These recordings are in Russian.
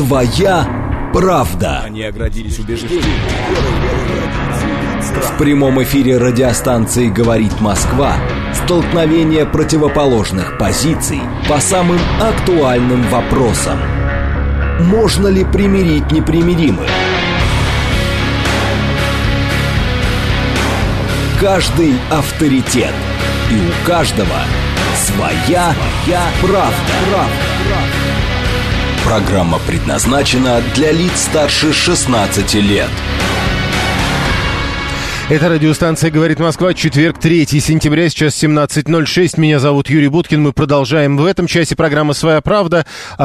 Своя правда. Они оградились убеждением. В прямом эфире радиостанции «Говорит Москва» столкновение противоположных позиций по самым актуальным вопросам. Можно ли примирить непримиримых? Каждый авторитет. И у каждого своя правда. Программа предназначена для лиц старше 16 лет. Это радиостанция «Говорит Москва», четверг, 3 сентября, сейчас 17:06. Меня зовут Юрий Буткин. Мы продолжаем в этом часе программа «Своя правда»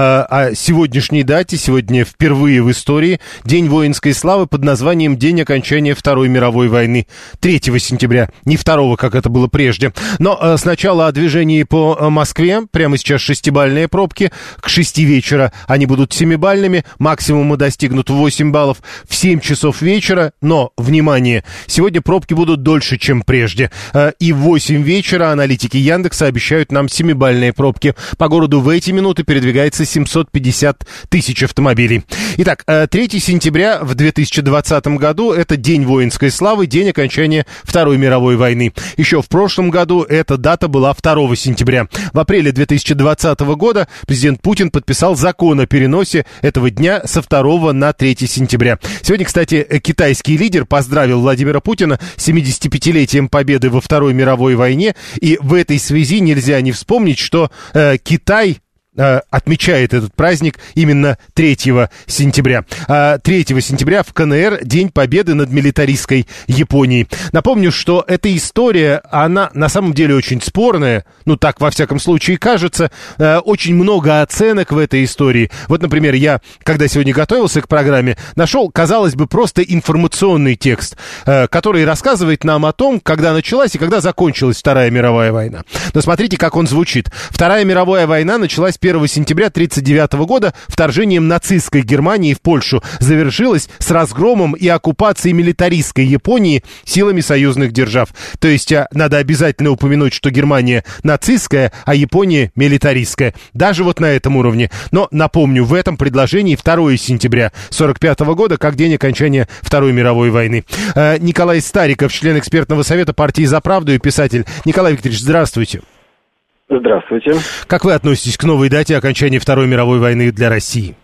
о сегодняшней дате. Сегодня впервые в истории День воинской славы под названием «День окончания Второй мировой войны». 3 сентября, не 2, как это было прежде. Но сначала о движении по Москве. Прямо сейчас 6-бальные пробки. К 6 вечера они будут 7-бальными. Максимумы достигнут 8 баллов в 7 часов вечера. Но, внимание, сегодня пробки будут дольше, чем прежде. И в 8 вечера аналитики Яндекса обещают нам 7-бальные пробки. По городу в эти минуты передвигается 750 тысяч автомобилей. Итак, 3 сентября в 2020 году это День воинской славы, день окончания Второй мировой войны. Еще в прошлом году эта дата была 2 сентября. В апреле 2020 года президент Путин подписал закон о переносе этого дня со 2 на 3 сентября. Сегодня, кстати, китайский лидер поздравил Владимира Путина с 75-летием победы во Второй мировой войне. И в этой связи нельзя не вспомнить, что Китай отмечает этот праздник именно 3 сентября. 3 сентября в КНР День Победы над милитаристской Японией. Напомню, что эта история, она на самом деле очень спорная, ну так во всяком случае кажется. Очень много оценок в этой истории. Вот, например, я, когда сегодня готовился к программе, нашел, казалось бы, просто информационный текст, который рассказывает нам о том, когда началась и когда закончилась Вторая мировая война. Но смотрите, как он звучит. Вторая мировая война началась 1 сентября 1939 года вторжением нацистской Германии в Польшу, завершилась с разгромом и оккупацией милитаристской Японии силами союзных держав. То есть надо обязательно упомянуть, что Германия нацистская, а Япония милитаристская. Даже вот на этом уровне. Но напомню, в этом предложении 2 сентября 1945 года как день окончания Второй мировой войны. Николай Стариков, член экспертного совета партии «За правду» и писатель. Николай Викторович, здравствуйте. Здравствуйте. Как вы относитесь к новой дате окончания Второй мировой войны для России?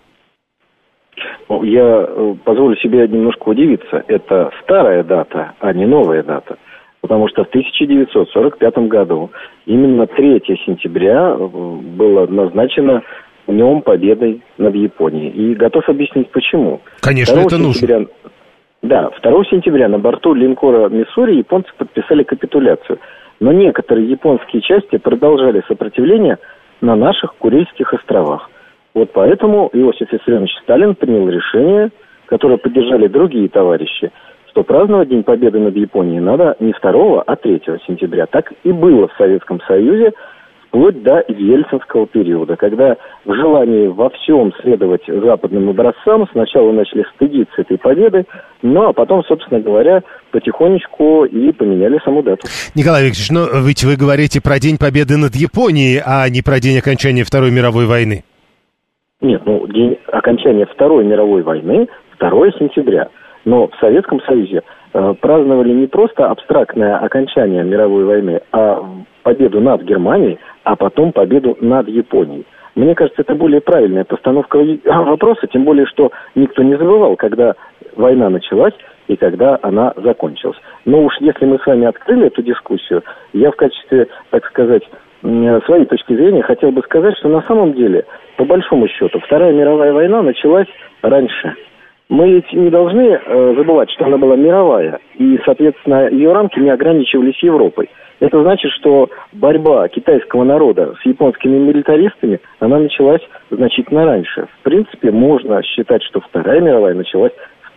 Я позволю себе немножко удивиться. Это старая дата, а не новая дата. Потому что в 1945 году именно 3 сентября было назначено Днем Победы над Японией. И готов объяснить, почему. Конечно, это нужно. Да, 2 сентября на борту линкора «Миссури» японцы подписали капитуляцию. Но некоторые японские части продолжали сопротивление на наших Курильских островах. Вот поэтому Иосиф Виссарионович Сталин принял решение, которое поддержали другие товарищи, что праздновать День Победы над Японией надо не 2, а 3 сентября. Так и было в Советском Союзе вплоть до ельцинского периода, когда в желании во всем следовать западным образцам сначала начали стыдиться этой победы, ну а потом, собственно говоря, потихонечку и поменяли саму дату. Николай Викторович, ну ведь вы говорите про День Победы над Японией, а не про день окончания Второй мировой войны. Нет, день окончания Второй мировой войны 2 сентября. Но в Советском Союзе праздновали не просто абстрактное окончание мировой войны, а победу над Германией, а потом победу над Японией. Мне кажется, это более правильная постановка вопроса, тем более, что никто не забывал, когда война началась и когда она закончилась. Но уж если мы с вами открыли эту дискуссию, я в качестве, так сказать, своей точки зрения хотел бы сказать, что на самом деле, по большому счету, Вторая мировая война началась раньше. Мы ведь не должны забывать, что она была мировая, и, соответственно, ее рамки не ограничивались Европой. Это значит, что борьба китайского народа с японскими милитаристами, она началась значительно раньше. В принципе, можно считать, что Вторая мировая началась в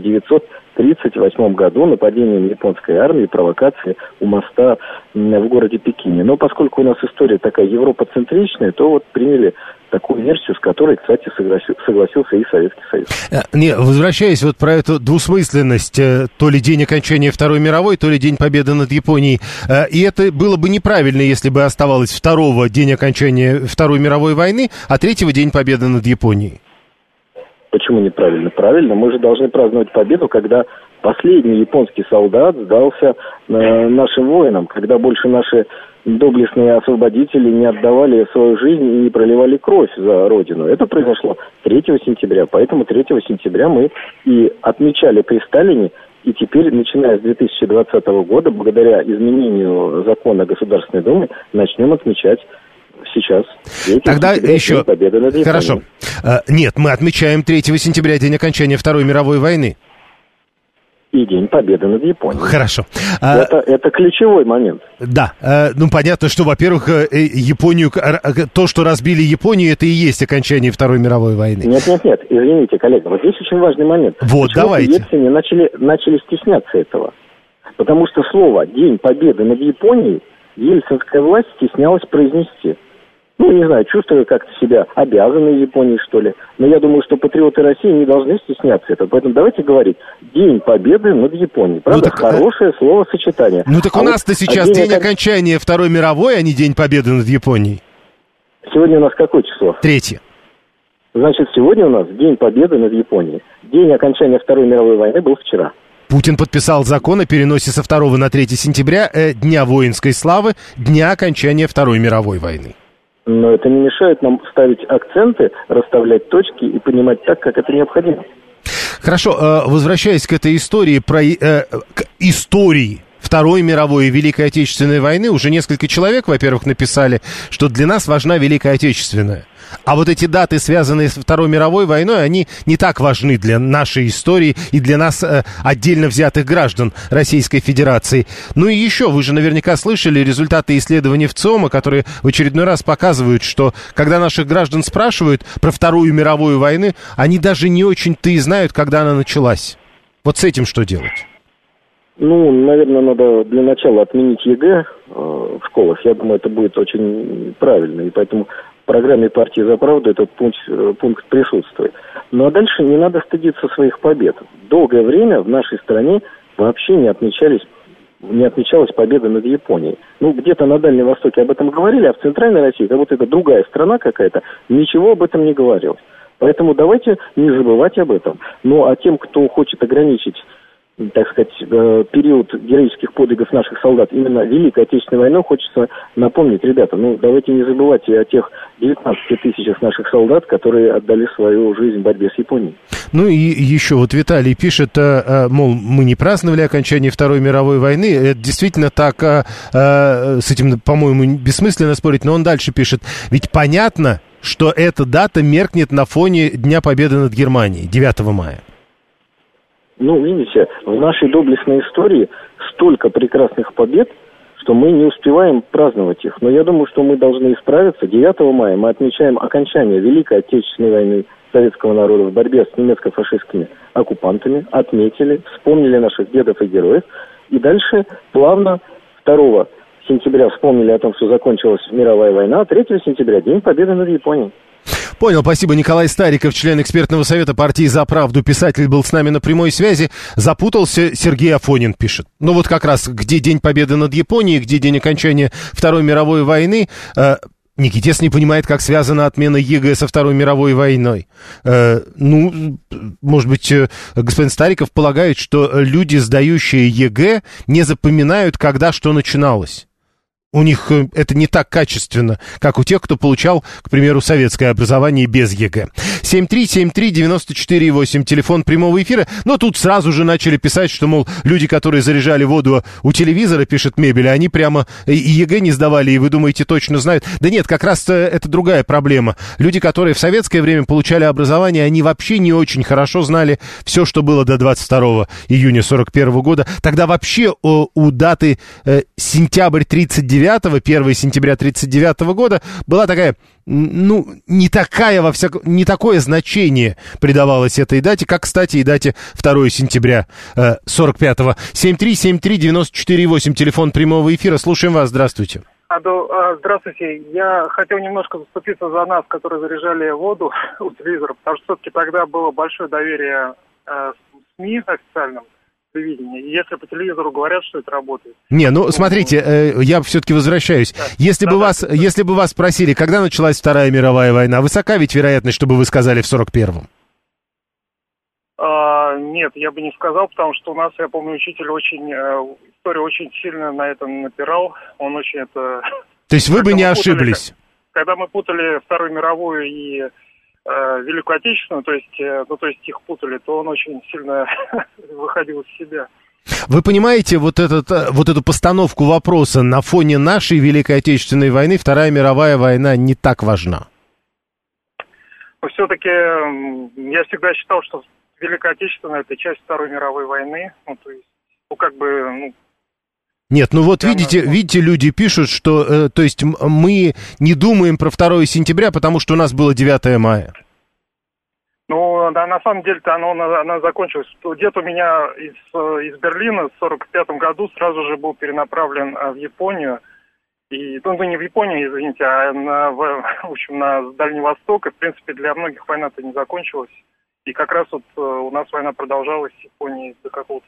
1938 году нападением японской армии, провокации у моста в городе Пекине. Но поскольку у нас история такая европоцентричная, то вот приняли такую версию, с которой, кстати, согласился и Советский Союз. Возвращаясь вот про эту двусмысленность, то ли день окончания Второй мировой, то ли день победы над Японией, и это было бы неправильно, если бы оставалось 2 день окончания Второй мировой войны, а 3 день победы над Японией. Почему неправильно? Правильно, мы же должны праздновать победу, когда последний японский солдат сдался нашим воинам, когда больше наши доблестные освободители не отдавали свою жизнь и не проливали кровь за Родину. Это произошло 3 сентября, поэтому 3 сентября мы и отмечали при Сталине, и теперь, начиная с 2020 года, благодаря изменению закона Государственной Думы, начнем отмечать сейчас. Тогда еще... Хорошо. Нет, мы отмечаем 3 сентября, день окончания Второй мировой войны. И День Победы над Японией. Хорошо. Это ключевой момент. Да. Ну, понятно, что, во-первых, Японию, то, что разбили Японию, это и есть окончание Второй мировой войны. Нет. Извините, коллега, вот здесь очень важный момент. Вот, почему давайте. Ельцины начали стесняться этого? Потому что слово «День Победы над Японией» ельцинская власть стеснялась произнести. Ну, не знаю, чувствую как-то себя обязанной Японии, что ли. Но я думаю, что патриоты России не должны стесняться этого. Поэтому давайте говорить «День Победы над Японией». Правда, хорошее словосочетание. Ну, так у нас-то сейчас день окончания Второй мировой, а не День Победы над Японией. Сегодня у нас какое число? 3. Значит, сегодня у нас День Победы над Японией. День окончания Второй мировой войны был вчера. Путин подписал закон о переносе со 2 на 3 сентября Дня воинской славы, дня окончания Второй мировой войны. Но это не мешает нам ставить акценты, расставлять точки и понимать так, как это необходимо. Хорошо, возвращаясь к этой истории, к истории Второй мировой и Великой Отечественной войны, уже несколько человек, во-первых, написали, что для нас важна Великая Отечественная. А вот эти даты, связанные с Второй мировой войной, они не так важны для нашей истории и для нас, отдельно взятых граждан Российской Федерации. Ну и еще, вы же наверняка слышали результаты исследований ВЦИОМа, которые в очередной раз показывают, что когда наших граждан спрашивают про Вторую мировую войну, они даже не очень-то и знают, когда она началась. Вот с этим что делать? Ну, наверное, надо для начала отменить ЕГЭ в школах. Я думаю, это будет очень правильно. И поэтому в программе партии «За правду» этот пункт присутствует. Ну, а дальше не надо стыдиться своих побед. Долгое время в нашей стране вообще не отмечалась победа над Японией. Ну, где-то на Дальнем Востоке об этом говорили, а в Центральной России, как будто это другая страна какая-то, ничего об этом не говорилось. Поэтому давайте не забывать об этом. Ну, а тем, кто хочет ограничить, так сказать, период героических подвигов наших солдат, именно Великой Отечественной войной, хочется напомнить, ребята, ну, давайте не забывайте о тех 19 тысячах наших солдат, которые отдали свою жизнь в борьбе с Японией. Ну и еще вот Виталий пишет, мол, мы не праздновали окончание Второй мировой войны. Это действительно так, с этим, по-моему, бессмысленно спорить, но он дальше пишет. Ведь понятно, что эта дата меркнет на фоне Дня Победы над Германией, 9 мая. Ну, видите, в нашей доблестной истории столько прекрасных побед, что мы не успеваем праздновать их. Но я думаю, что мы должны исправиться. 9 мая мы отмечаем окончание Великой Отечественной войны советского народа в борьбе с немецко-фашистскими оккупантами. Отметили, вспомнили наших дедов и героев. И дальше плавно 2 сентября вспомнили о том, что закончилась мировая война, а 3 сентября День Победы над Японией. Понял, спасибо. Николай Стариков, член экспертного совета партии «За правду», писатель, был с нами на прямой связи. Запутался, Сергей Афонин пишет. Ну вот как раз, где День Победы над Японией, где день окончания Второй мировой войны. Никитес не понимает, как связана отмена ЕГЭ со Второй мировой войной. Ну, может быть, господин Стариков полагает, что люди, сдающие ЕГЭ, не запоминают, когда что начиналось. У них это не так качественно, как у тех, кто получал, к примеру, советское образование без ЕГЭ. 7373948, телефон прямого эфира. Но тут сразу же начали писать, что, мол, люди, которые заряжали воду у телевизора, пишет Мебель, они прямо и ЕГЭ не сдавали, и вы думаете, точно знают. Да нет, как раз это другая проблема. Люди, которые в советское время получали образование, они вообще не очень хорошо знали все, что было до 22 июня 1941 года. Тогда вообще у даты сентябрь 1939, 1 сентября 1939 года была такая, ну, не такое значение придавалось этой дате, как, кстати, и дате 2 сентября 45-го. 7373948, телефон прямого эфира. Слушаем вас, здравствуйте. Здравствуйте. Я хотел немножко заступиться за нас, которые заряжали воду у телевизора, потому что все-таки тогда было большое доверие СМИ официальным. Если по телевизору говорят, что это работает. Не, ну, смотрите, я все-таки возвращаюсь. Да. Если бы вас спросили, когда началась Вторая мировая война, высока ведь вероятность, чтобы вы сказали в 41-м? Нет, я бы не сказал, потому что у нас, я помню, учитель историю очень сильно на этом напирал. Он очень это... То есть вы бы не ошиблись? Когда мы путали Вторую мировую и Великую Отечественную, то есть их путали, то он очень сильно выходил из себя. Вы понимаете вот эту постановку вопроса на фоне нашей Великой Отечественной войны Вторая мировая война не так важна? Но все-таки я всегда считал, что Великая Отечественная — это часть Второй мировой войны. Нет, видите, люди пишут, что, то есть мы не думаем про 2 сентября, потому что у нас было 9 мая. Ну, да, на самом деле-то она закончилась. Дед у меня из Берлина в 1945 году сразу же был перенаправлен в Японию. И, не в Японию, извините, а на Дальний Восток. И, в принципе, для многих война-то не закончилась. И как раз у нас война продолжалась в Японии до какого-то...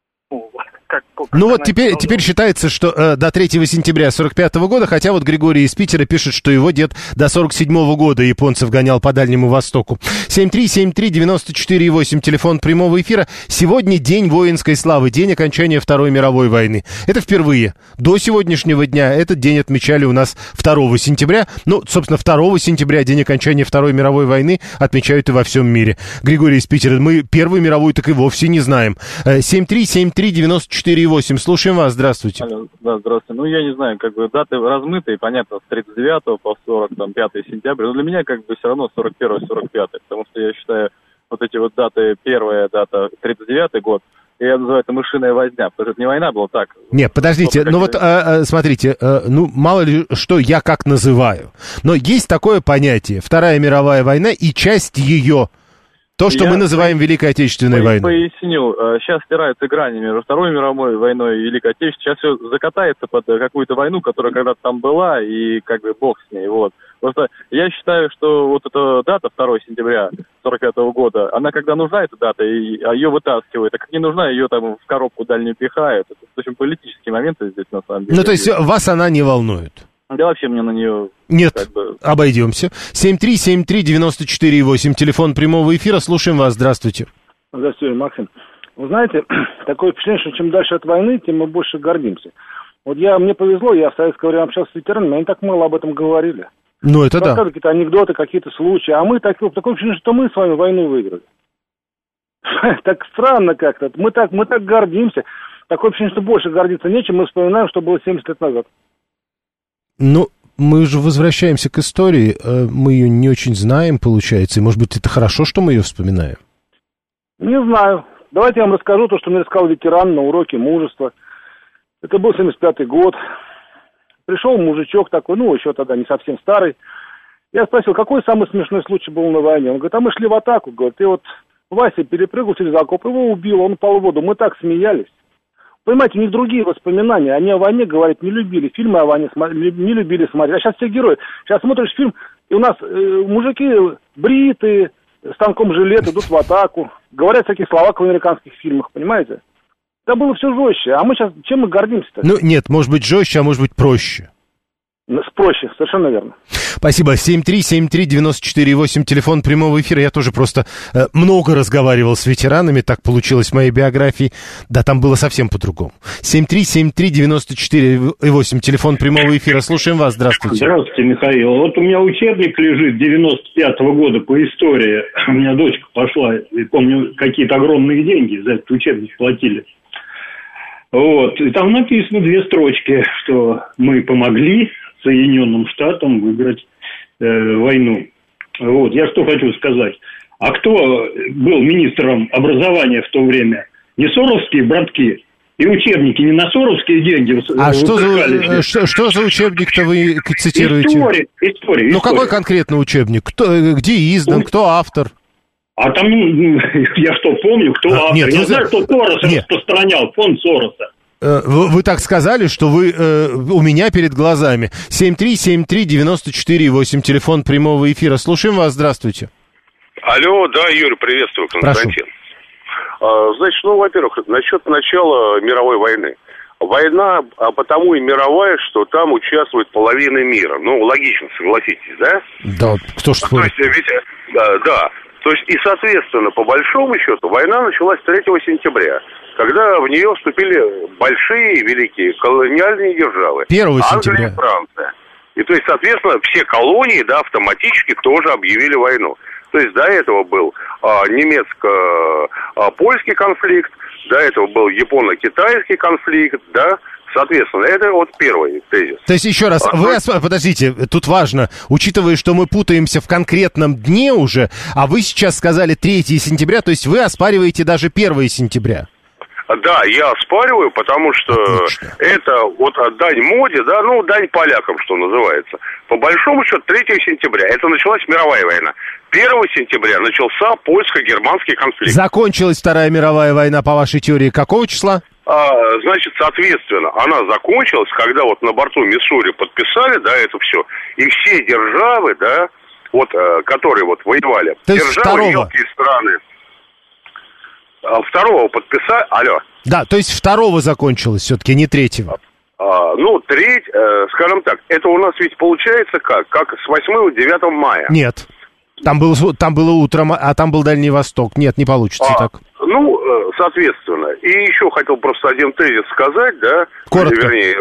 теперь считается, что до 3 сентября 1945 года, хотя вот Григорий из Питера пишет, что его дед до 1947 года японцев гонял по Дальнему Востоку. 7373948, телефон прямого эфира. Сегодня день воинской славы, день окончания Второй мировой войны. Это впервые. До сегодняшнего дня этот день отмечали у нас 2 сентября. Собственно, 2 сентября, день окончания Второй мировой войны, отмечают и во всем мире. Григорий из Питера, мы Первую мировую так и вовсе не знаем. 7373948. Слушаем вас, здравствуйте. Алло, да, здравствуйте. Я не знаю, даты размытые, понятно, с 39 по 45 сентября, но для меня все равно 41-45, потому что я считаю, эти даты, первая дата 39 год, я называю это мышиная возня, потому что это не война была, так. Нет, подождите, смотрите, мало ли что я как называю, но есть такое понятие, Вторая мировая война и часть ее. То, что мы называем Великой Отечественной войной. Поясню. Сейчас стираются грани между Второй мировой войной и Великой Отечественной. Сейчас все закатается под какую-то войну, которая когда-то там была, и бог с ней. Просто я считаю, что эта дата, 2 сентября 1945 года, она когда нужна, эта дата, ее вытаскивают, а как не нужна, ее там в коробку дальнюю пихают. Это очень политические моменты здесь, на самом деле. То есть вас она не волнует? Да вообще мне на нее... Нет, обойдемся. 7373948, телефон прямого эфира, слушаем вас, здравствуйте. Здравствуйте, Максим. Вы знаете, такое впечатление, что чем дальше от войны, тем мы больше гордимся. Мне повезло, я в советское время общался с ветеранами, они так мало об этом говорили. Это да. Какие-то анекдоты, какие-то случаи, а мы такое впечатление, что мы с вами войну выиграли. Так странно как-то, мы так гордимся. Такое впечатление, что больше гордиться нечем, мы вспоминаем, что было 70 лет назад. Мы же возвращаемся к истории, мы ее не очень знаем, получается, и, может быть, это хорошо, что мы ее вспоминаем? Не знаю. Давайте я вам расскажу то, что мне рассказал ветеран на уроке мужества. Это был 75-й год. Пришел мужичок такой, еще тогда не совсем старый. Я спросил, какой самый смешной случай был на войне? Он говорит, мы шли в атаку, говорит, и Вася перепрыгнул через окоп, его убил, он упал в воду, мы так смеялись. Понимаете, у них другие воспоминания. Они о войне, говорят, не любили. Фильмы о войне не любили смотреть. А сейчас все герои. Сейчас смотришь фильм, и у нас мужики бритые, с танком жилет, идут в атаку. Говорят всякие слова, как в американских фильмах, понимаете? Это было все жестче. А мы сейчас, чем мы гордимся-то? Нет, может быть жестче, а может быть проще. Проще, совершенно верно. Спасибо. 7373948, телефон прямого эфира. Я тоже просто много разговаривал с ветеранами, так получилось в моей биографии. Да, там было совсем по-другому. 7373948, телефон прямого эфира. Слушаем вас, здравствуйте. Здравствуйте, Михаил. У меня учебник лежит 95-го года по истории. У меня дочка пошла, и помню, какие-то огромные деньги за этот учебник платили. И там написано 2 строчки, что мы помогли Соединенным Штатам выиграть войну. Я что хочу сказать. А кто был министром образования в то время? Не соровские братки? И учебники не на соровские деньги что за учебник-то вы цитируете? История. Какой конкретно учебник? Где издан? Кто автор? А там, я что, помню, кто автор. Нет, я знаю, кто Сорос распространял, фонд Сороса. Вы так сказали, что вы у меня перед глазами. 7373948, телефон прямого эфира. Слушаем вас, здравствуйте. Алло, да, Юрий, приветствую, Константин. Значит, во-первых, насчет начала мировой войны. Война, потому и мировая, что там участвует половина мира. Логично, согласитесь, да? Да, кто ж спорит. Да. То есть, и, соответственно, по большому счету, война началась 3 сентября, когда в нее вступили большие, великие колониальные державы. 1 сентября. Англия и Франция. И, то есть, соответственно, все колонии, да, автоматически тоже объявили войну. То есть, до этого был немецко-польский конфликт, до этого был японо-китайский конфликт, да. Соответственно, это вот первый тезис. То есть, еще раз, подождите, тут важно, учитывая, что мы путаемся в конкретном дне уже, а вы сейчас сказали 3 сентября, то есть вы оспариваете даже 1 сентября. Да, я оспариваю, потому что это вот дань моде, да, ну, дань полякам, что называется. По большому счету, 3 сентября, это началась мировая война. 1 сентября начался польско-германский конфликт. Закончилась Вторая мировая война, по вашей теории, какого числа? Значит, соответственно, она закончилась, когда вот на борту Миссури подписали, да, это все, и все державы, да, вот, которые вот воевали, то есть державы, мелкие страны, 2-го подписали, алло. Да, то есть 2-го закончилось все-таки, не 3-го. Ну, 3, скажем так, это у нас ведь получается как с 8-9 мая. Нет, там было утром, а там был Дальний Восток. Нет, не получится так. Ну, соответственно, и еще хотел просто один тезис сказать, да. Коротко. Вернее,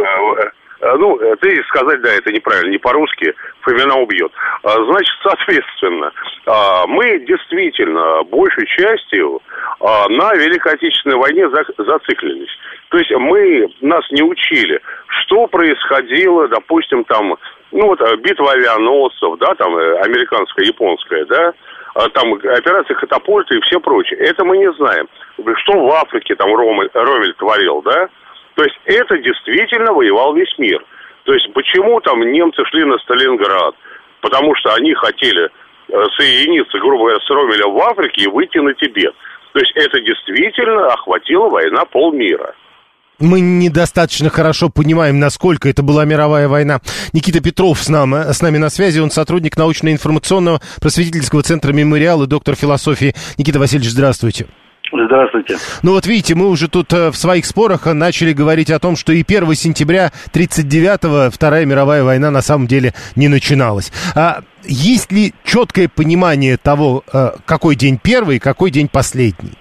тезис сказать, да, это неправильно, не по-русски, Фомина убьет. Значит, соответственно, мы действительно большей частью на Великой Отечественной войне зациклились. То есть нас не учили, что происходило, допустим, там, ну вот битва авианосцев, да, там американская, японская, да, там операция «Катапульта» и все прочее. Это мы не знаем. Что в Африке там Роммель творил, да? То есть это действительно воевал весь мир. То есть почему там немцы шли на Сталинград? Потому что они хотели соединиться, грубо говоря, с Роммелем в Африке и выйти на Тибет. То есть это действительно охватила война полмира. Мы недостаточно хорошо понимаем, насколько это была мировая война. Никита Петров с нами на связи. Он сотрудник научно-информационного просветительского центра «Мемориал» и доктор философии. Никита Васильевич, здравствуйте. Здравствуйте. Ну вот видите, мы уже тут в своих спорах начали говорить о том, что и 1 сентября 1939-го Вторая мировая война на самом деле не начиналась. Есть ли четкое понимание того, какой день первый, какой день последний?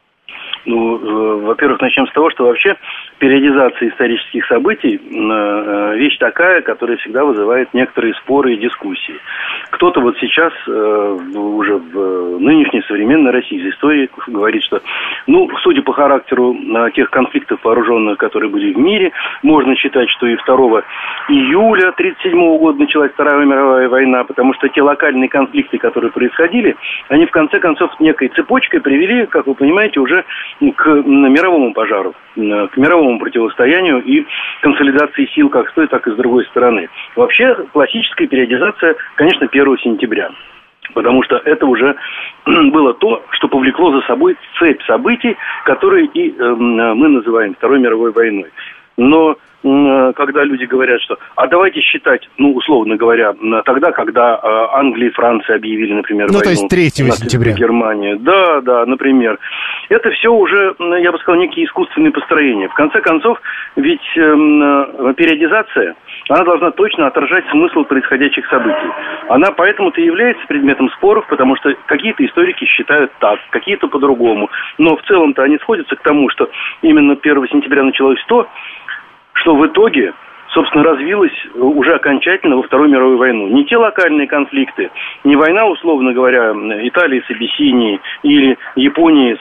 Ну, во-первых, начнем с того, что вообще периодизация исторических событий вещь такая, которая всегда вызывает некоторые споры и дискуссии. Кто-то вот сейчас, уже в нынешней современной российской истории, говорит, что, ну, судя по характеру тех конфликтов вооруженных, которые были в мире, можно считать, что и 2 июля 1937 года началась Вторая мировая война, потому что те локальные конфликты, которые происходили, они в конце концов некой цепочкой привели, как вы понимаете, уже к мировому пожару, к мировому противостоянию и консолидации сил как с той, так и с другой стороны. Вообще классическая периодизация, конечно, 1 сентября. Потому что это уже было то, что повлекло за собой цепь событий, которые и мы называем Второй мировой войной. Но когда люди говорят, что давайте считать, ну, условно говоря, тогда, когда Англия и Франция объявили, например, войну. То есть 3 сентября. Германия. Да, например. Это все уже, я бы сказал, некие искусственные построения. В конце концов, ведь периодизация, она должна точно отражать смысл происходящих событий. Она поэтому-то и является предметом споров, потому что какие-то историки считают так, какие-то по-другому. Но в целом-то они сходятся к тому, что именно 1 сентября началось то, что в итоге, собственно, развилось уже окончательно во Вторую мировую войну. Не те локальные конфликты, не война, условно говоря, Италии с Абиссинией или Японии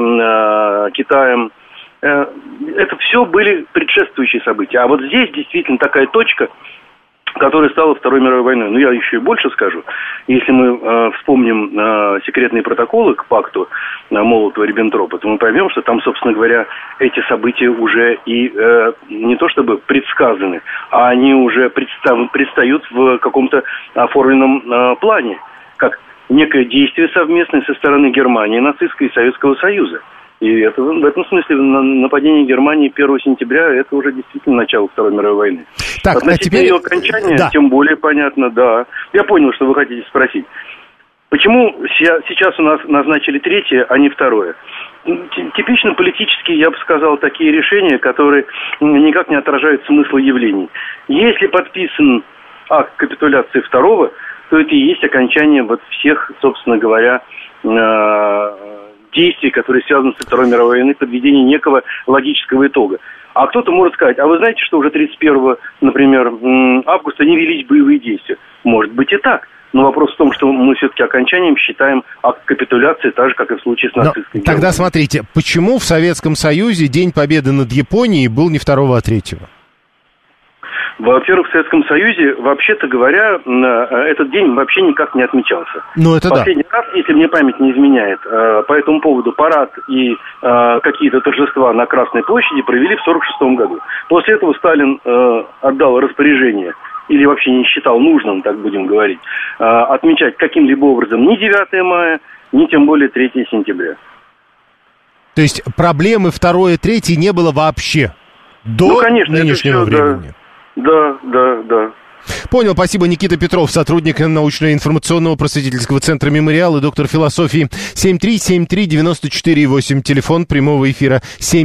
с Китаем. Это все были предшествующие события. А вот здесь действительно такая точка, которая стала Второй мировой войной. Но я еще и больше скажу. Если мы вспомним секретные протоколы к пакту Молотова-Риббентропа, то мы поймем, что там, собственно говоря, эти события уже и не то чтобы предсказаны, а они уже предстают в каком-то оформленном плане, как некое действие совместное со стороны Германии, нацистской и Советского Союза. И это, в этом смысле нападение Германии 1 сентября это уже действительно начало Второй мировой войны. Так, относительно ее окончания, да, тем более понятно, да. Я понял, что вы хотите спросить. Почему сейчас у нас назначили 3, а не 2? Типично политические, я бы сказал, такие решения, которые никак не отражают смысла явлений. Если подписан акт капитуляции 2, то это и есть окончание вот всех, собственно говоря, действий, которые связаны со Второй мировой войной, подведения некого логического итога. А кто-то может сказать, а вы знаете, что уже 31, например, августа не велись боевые действия? Может быть и так. Но вопрос в том, что мы все-таки окончанием считаем акт капитуляции, так же, как и в случае с нацистской Германией. Тогда смотрите, почему в Советском Союзе День Победы над Японией был не 2, а 3? Во-первых, в Советском Союзе, вообще-то говоря, этот день вообще никак не отмечался. Ну, это Последний раз, если мне память не изменяет, по этому поводу парад и какие-то торжества на Красной площади провели в 1946 году. После этого Сталин отдал распоряжение, или вообще не считал нужным, так будем говорить, отмечать каким-либо образом ни 9 мая, ни тем более 3 сентября. То есть проблемы 2 и 3 не было вообще до нынешнего времени? Да. Понял, спасибо. Никита Петров, сотрудник научно-информационного просветительского центра «Мемориал» и доктор философии. 7373948, телефон прямого эфира.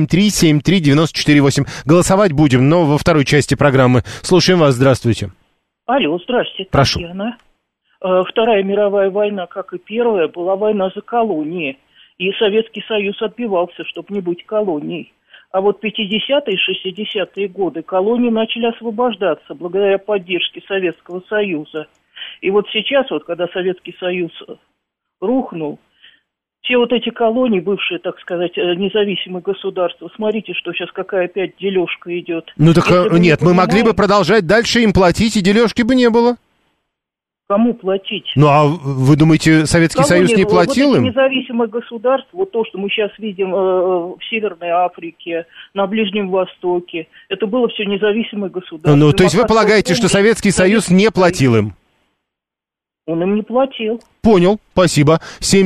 7373948. Голосовать будем, но во второй части программы. Слушаем вас, здравствуйте. Алло, здравствуйте, прошу. Татьяна. Вторая мировая война, как и первая, была война за колонии. И Советский Союз отбивался, чтобы не быть колонией. А вот 50-е и 60-е годы колонии начали освобождаться благодаря поддержке Советского Союза. И вот сейчас, вот, когда Советский Союз рухнул, все вот эти колонии, бывшие, так сказать, независимые государства, смотрите, что сейчас какая опять дележка идет. Ну так нет, мы могли бы продолжать дальше им платить, и дележки бы не было. Кому платить? Ну, а вы думаете, Советский Союз не платил вот им? Независимое государство, вот то, что мы сейчас видим в Северной Африке, на Ближнем Востоке, это было все независимое государство. Ну, то есть вы полагаете, что Советский Союз не платил им? Он им не платил. Понял, спасибо.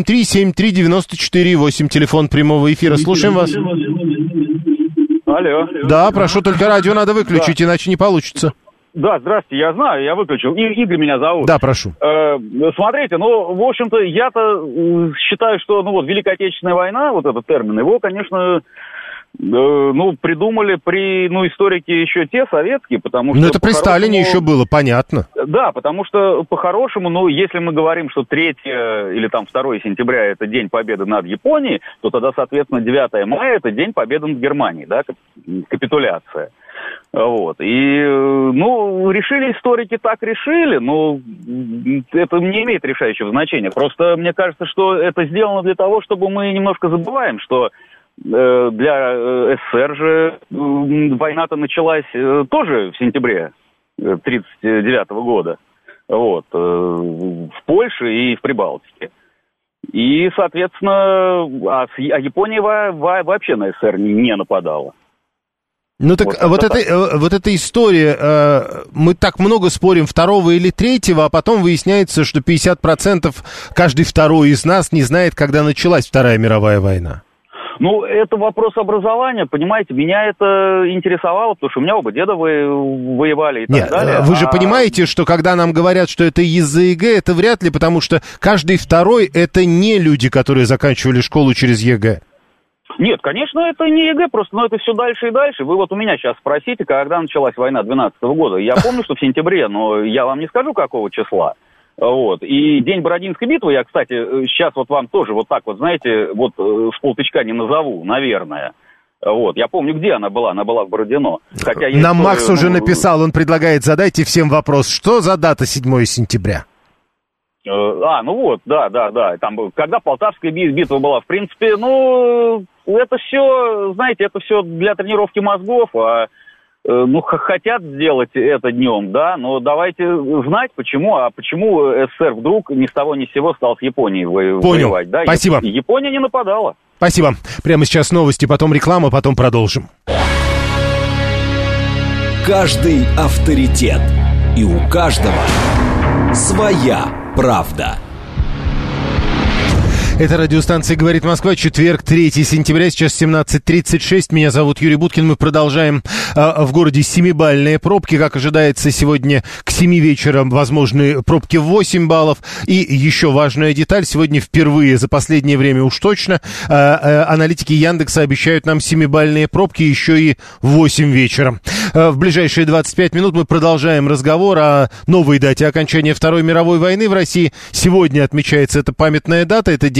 7373948, телефон прямого эфира. Слушаем вас. Алло. Да, прошу, только радио надо выключить, иначе не получится. Да, здравствуйте, я знаю, я выключил. Игорь меня зовут. Да, прошу. Смотрите, в общем-то, я-то считаю, что, Великая Отечественная война, вот этот термин, его, конечно, придумали историки еще те советские, потому что... Ну, это при Сталине еще было, понятно. Да, потому что, по-хорошему, если мы говорим, что 3 или 2 сентября это День Победы над Японией, то тогда, соответственно, 9 мая это День Победы над Германией, да, капитуляция. Вот. И, решили историки, так решили, но это не имеет решающего значения. Просто мне кажется, что это сделано для того, чтобы мы немножко забываем, что для СССР же война-то началась тоже в сентябре 1939 года. Вот. В Польше и в Прибалтике. И, соответственно, Япония вообще на СССР не нападала. Ну так вот эта история, мы так много спорим 2 или 3, а потом выясняется, что 50% каждый второй из нас не знает, когда началась Вторая мировая война. Это вопрос образования, понимаете, меня это интересовало, потому что у меня оба деда воевали и так далее. Вы же понимаете, что когда нам говорят, что это из-за ЕГЭ, это вряд ли, потому что каждый второй это не люди, которые заканчивали школу через ЕГЭ. Нет, конечно, это не ЕГЭ, просто, это все дальше и дальше. Вы вот у меня сейчас спросите, когда началась война 12 года. Я помню, что в сентябре, но я вам не скажу, какого числа. Вот. И день Бородинской битвы, я, кстати, сейчас вот вам тоже вот так вот, знаете, вот с полтычка не назову, наверное. Вот. Я помню, где она была в Бородино. Хотя нам Макс уже написал, он предлагает, задайте всем вопрос, что за дата 7 сентября? Да. Там, когда Полтавская битва была, в принципе, это все, знаете, это все для тренировки мозгов, хотят сделать это днем, да, но давайте знать, почему СССР вдруг ни с того ни с сего стал с Японией воевать. Да? Спасибо. Япония не нападала. Спасибо. Прямо сейчас новости, потом реклама, потом продолжим. Каждый авторитет. И у каждого своя правда. Это радиостанция «Говорит Москва», четверг, 3 сентября, сейчас 17:36. Меня зовут Юрий Буткин. Мы продолжаем в городе 7-бальные пробки. Как ожидается, сегодня к 7 вечера возможны пробки в 8 баллов. И еще важная деталь. Сегодня впервые за последнее время уж точно аналитики Яндекса обещают нам 7-бальные пробки еще и в 8 вечера. В ближайшие 25 минут мы продолжаем разговор о новой дате окончания Второй мировой войны в России. Сегодня отмечается эта памятная дата. Это День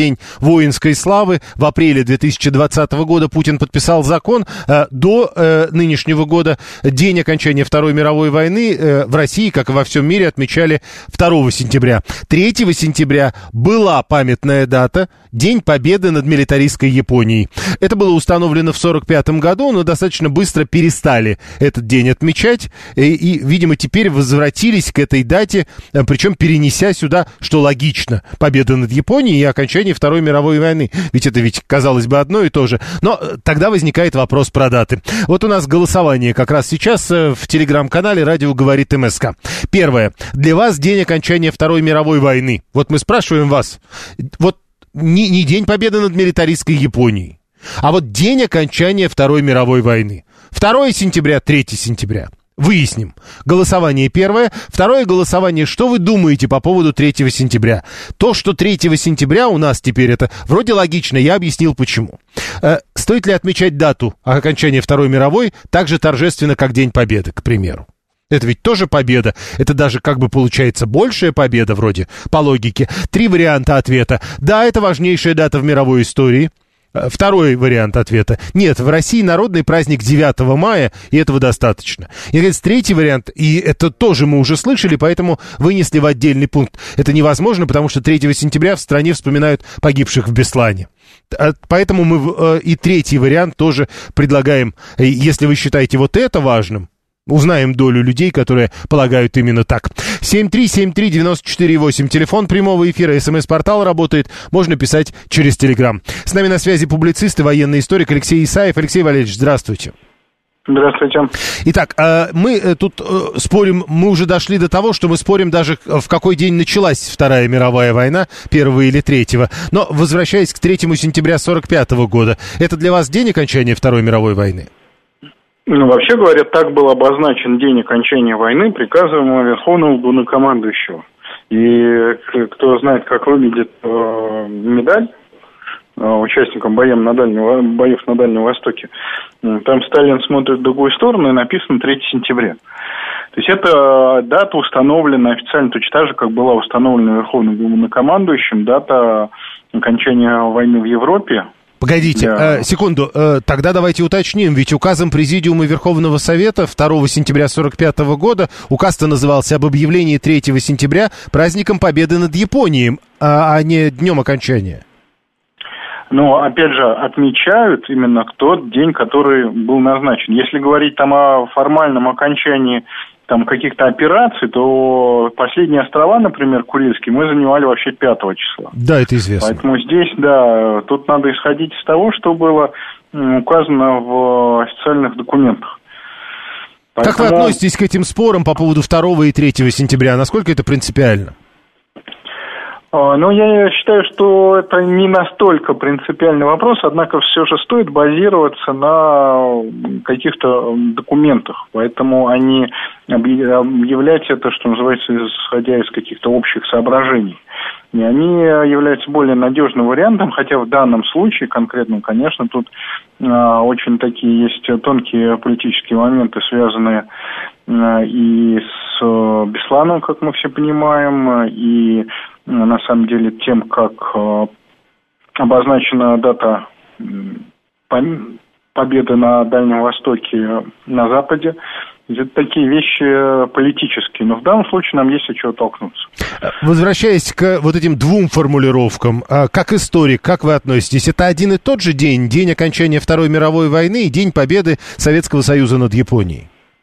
День воинской славы. В апреле 2020 года Путин подписал закон. До нынешнего года день окончания Второй мировой войны в России, как и во всем мире, отмечали 2 сентября. 3 сентября была памятная дата — День Победы над милитаристской Японией. Это было установлено в 1945 году, но достаточно быстро перестали этот день отмечать. И, видимо, теперь возвратились к этой дате, причем перенеся сюда, что логично, победа над Японией и окончание Второй мировой войны. Ведь казалось бы, одно и то же. Но тогда возникает вопрос про даты. Вот у нас голосование как раз сейчас в телеграм-канале «Радио говорит МСК». Первое. Для вас день окончания Второй мировой войны. Вот мы спрашиваем вас. Вот не День Победы над милитаристской Японией, а вот день окончания Второй мировой войны. 2 сентября, 3 сентября. Выясним. Голосование первое. Второе голосование. Что вы думаете по поводу 3 сентября? То, что 3 сентября у нас теперь это вроде логично, я объяснил почему. Стоит ли отмечать дату окончания Второй мировой так же торжественно, как День Победы, к примеру? Это ведь тоже победа. Это даже как бы получается большая победа вроде, по логике. 3 варианта ответа. Да, это важнейшая дата в мировой истории. Второй вариант ответа. Нет, в России народный праздник 9 мая, и этого достаточно. И, наконец, 3 вариант, и это тоже мы уже слышали, поэтому вынесли в отдельный пункт. Это невозможно, потому что 3 сентября в стране вспоминают погибших в Беслане. Поэтому мы и 3 вариант тоже предлагаем, если вы считаете вот это важным. Узнаем долю людей, которые полагают именно так. 7373948. Телефон прямого эфира. СМС-портал работает. Можно писать через Телеграм. С нами на связи публицист и военный историк Алексей Исаев. Алексей Валерьевич, здравствуйте. Здравствуйте. Итак, мы тут спорим, мы уже дошли до того, что мы спорим даже, в какой день началась Вторая мировая война, 1 или 3. Но, возвращаясь к 3 сентября 1945 года, это для вас день окончания Второй мировой войны? Ну, вообще говоря, так был обозначен день окончания войны приказом Верховного Главнокомандующего. И кто знает, как выглядит медаль участникам боев на Дальнем Востоке, там Сталин смотрит в другую сторону и написано 3 сентября. То есть эта дата установлена официально точно так же, как была установлена Верховным Главнокомандующим, дата окончания войны в Европе. Погодите, секунду, тогда давайте уточним, ведь указом Президиума Верховного Совета 2 сентября 1945 года указ-то назывался об объявлении 3 сентября праздником Победы над Японией, а не днем окончания. Но, опять же, отмечают именно тот день, который был назначен. Если говорить там о формальном окончании там каких-то операций, то последние острова, например, Курильские, мы занимали вообще 5 числа. Да, это известно. Поэтому здесь, да, тут надо исходить из того, что было указано в официальных документах. Поэтому... Как вы относитесь к этим спорам по поводу 2 и 3 сентября? Насколько это принципиально? Ну, я считаю, что это не настолько принципиальный вопрос, однако все же стоит базироваться на каких-то документах, поэтому они объявлять это, что называется, исходя из каких-то общих соображений. И они являются более надежным вариантом, хотя в данном случае конкретно, конечно, тут очень такие есть тонкие политические моменты, связанные и с Бесланом, как мы все понимаем, и на самом деле тем, как обозначена дата победы на Дальнем Востоке, на Западе. Это такие вещи политические, но в данном случае нам есть от чего толкнуться. Возвращаясь к вот этим 2 формулировкам, как историк, как вы относитесь? Это один и тот же день, день окончания Второй мировой войны и день победы Советского Союза над Японией?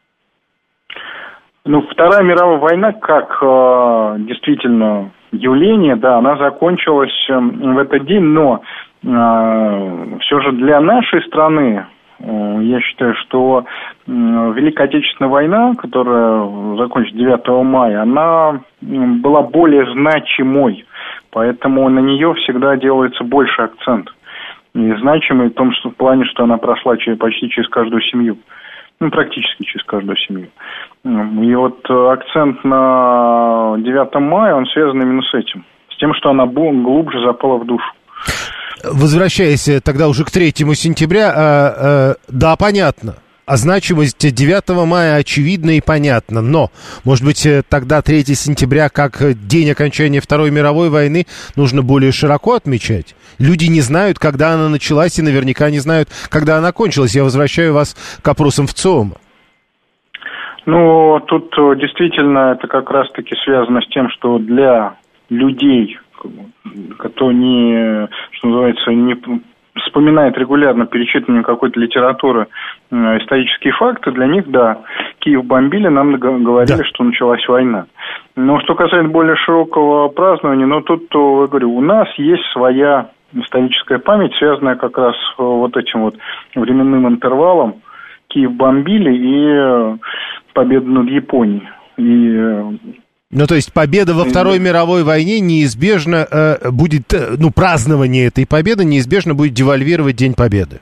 Ну, Вторая мировая война, как действительно явление, да, она закончилась в этот день, но все же для нашей страны, я считаю, что Великая Отечественная война, которая закончилась 9 мая, она была более значимой, поэтому на нее всегда делается больше акцент. И значимый в том, что в плане, что она прошла почти через каждую семью. Ну, практически через каждую семью. И вот акцент на 9 мая, он связан именно с этим. С тем, что она глубже запала в душу. Возвращаясь тогда уже к 3 сентября, да, понятно. значимость 9 мая очевидна и понятна, но, может быть, тогда 3 сентября, как день окончания Второй мировой войны, нужно более широко отмечать? Люди не знают, когда она началась, и наверняка не знают, когда она кончилась. Я возвращаю вас к опросам ВЦИОМа. Ну, тут действительно это как раз-таки связано с тем, что для людей, кто не, что называется, не вспоминает регулярно перечитывание какой-то литературы исторические факты, для них, да, Киев бомбили, нам говорили, что началась война. Но что касается более широкого празднования, ну, тут, я говорю, у нас есть своя историческая память, связанная как раз вот этим вот временным интервалом. Киев бомбили и победу над Японией. Ну, то есть победа во Второй мировой войне неизбежно будет, празднование этой победы неизбежно будет девальвировать День Победы.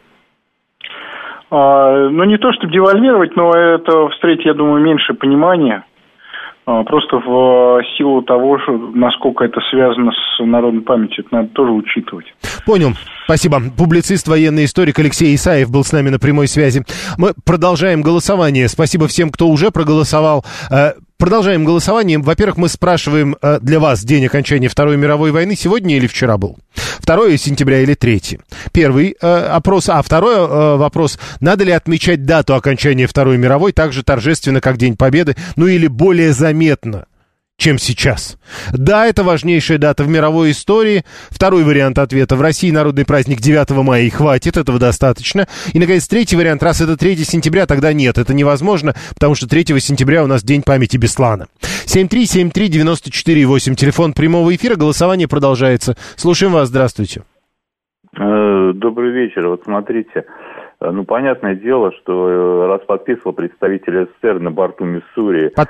Ну, не то, чтобы девальвировать, но это встретит, я думаю, меньше понимания. Просто в силу того, насколько это связано с народной памятью, это надо тоже учитывать. Понял. Спасибо. Публицист, военный историк Алексей Исаев был с нами на прямой связи. Мы продолжаем голосование. Спасибо всем, кто уже проголосовал. Продолжаем голосование. Во-первых, мы спрашиваем для вас день окончания Второй мировой войны сегодня или вчера был? 2 сентября или 3? Первый опрос. А второй вопрос. Надо ли отмечать дату окончания Второй мировой так же торжественно, как День Победы, ну или более заметно, чем сейчас? Да, это важнейшая дата в мировой истории. Второй вариант ответа. В России народный праздник 9 мая и хватит, этого достаточно. И, наконец, третий вариант. Раз это 3 сентября, тогда нет, это невозможно, потому что 3 сентября у нас День памяти Беслана. 7373948, телефон прямого эфира, голосование продолжается. Слушаем вас, здравствуйте. Добрый вечер. Вот смотрите, понятное дело, что раз подписывал представитель СССР на борту Миссури 2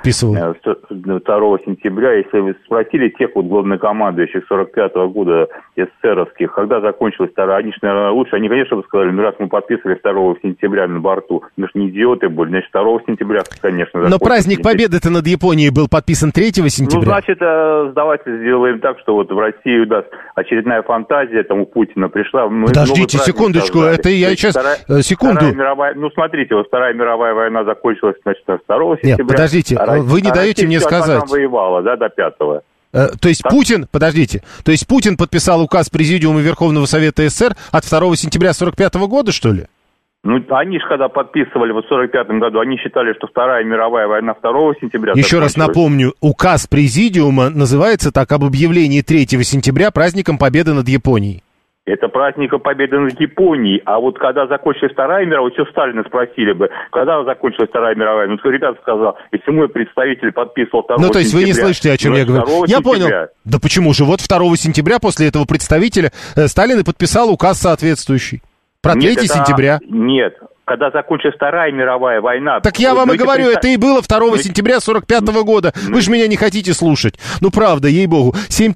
сентября, если вы спросили тех вот главнокомандующих 45-го года СССРовских, когда закончилась вторая, они же, наверное, лучше, они, конечно, бы сказали, раз мы подписывали 2 сентября на борту, мы же не идиоты были, значит, 2 сентября, конечно. Но праздник Победы-то над Японией был подписан 3 сентября. Ну, значит, давайте сделаем так, что вот в России у нас очередная фантазия, там у Путина пришла. Подождите секундочку, создали. Это я сейчас... Секунду. Смотрите, вот Вторая мировая война закончилась, значит, 2 сентября. Нет, подождите, вы не даете мне сказать. Она воевала, да, до 5-го. То есть Путин подписал указ Президиума Верховного Совета СССР от 2 сентября 45-го года, что ли? Ну, они же когда подписывали в 45-м году, они считали, что Вторая мировая война 2 сентября. Еще раз напомню, указ Президиума называется так: об объявлении 3 сентября праздником Победы над Японией. Это праздник Победы над Японией. А вот когда закончилась Вторая мировая, все Сталина спросили бы, когда закончилась Вторая мировая. Ну, ребята сказал, если мой представитель подписывал 2 сентября... Ну, то есть вы не слышите, о чем я говорю. Я понял. Да почему же? Вот 2 сентября после этого представителя Сталин и подписал указ соответствующий. Про 3 сентября. Нет. Когда закончилась Вторая мировая война... Так я вам и говорю, это и было 2 сентября 45-го года. Вы же меня не хотите слушать. Ну, правда, ей-богу.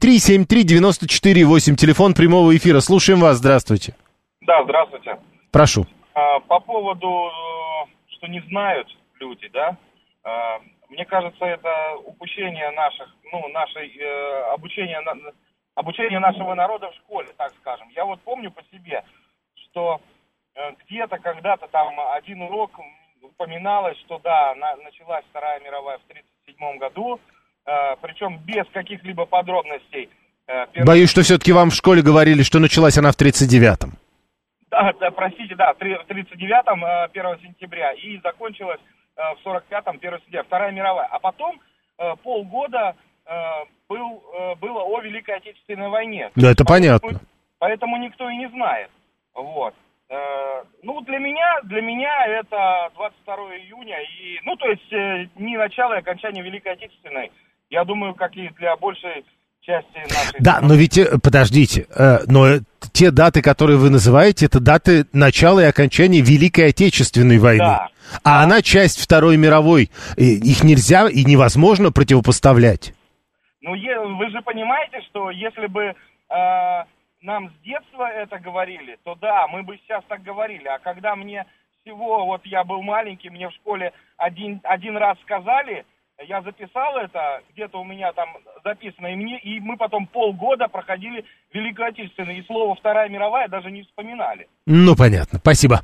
7373948, телефон прямого эфира. Слушаем вас, здравствуйте. Да, здравствуйте. Прошу. По поводу, что не знают люди, да, мне кажется, это упущение обучения нашего народа в школе, так скажем. Я вот помню по себе, что... Где-то, когда-то там один урок упоминалось, что да, началась Вторая мировая в 1937 году, причем без каких-либо подробностей. Боюсь, что все-таки вам в школе говорили, что началась она в 1939-м. Да, простите, да, в 1939-м, 1 сентября, и закончилась в 1945-м, 1 сентября, Вторая мировая. А потом полгода было о Великой Отечественной войне. Да, это понятно. Поэтому никто и не знает. Вот. Ну, для меня это 22 июня, и, то есть не начало и окончание Великой Отечественной. Я думаю, как и для большей части нашей... Да, но ведь, подождите, но те даты, которые вы называете, это даты начала и окончания Великой Отечественной войны. Да. А она часть Второй мировой. Их нельзя и невозможно противопоставлять. Ну, вы же понимаете, что если бы... нам с детства это говорили, то да, мы бы сейчас так говорили. А когда мне всего, вот я был маленький, мне в школе один раз сказали, Я записал это, где-то у меня там записано, и мы потом полгода проходили Великую Отечественную, и слово «Вторая мировая» даже не вспоминали. Ну, понятно, спасибо.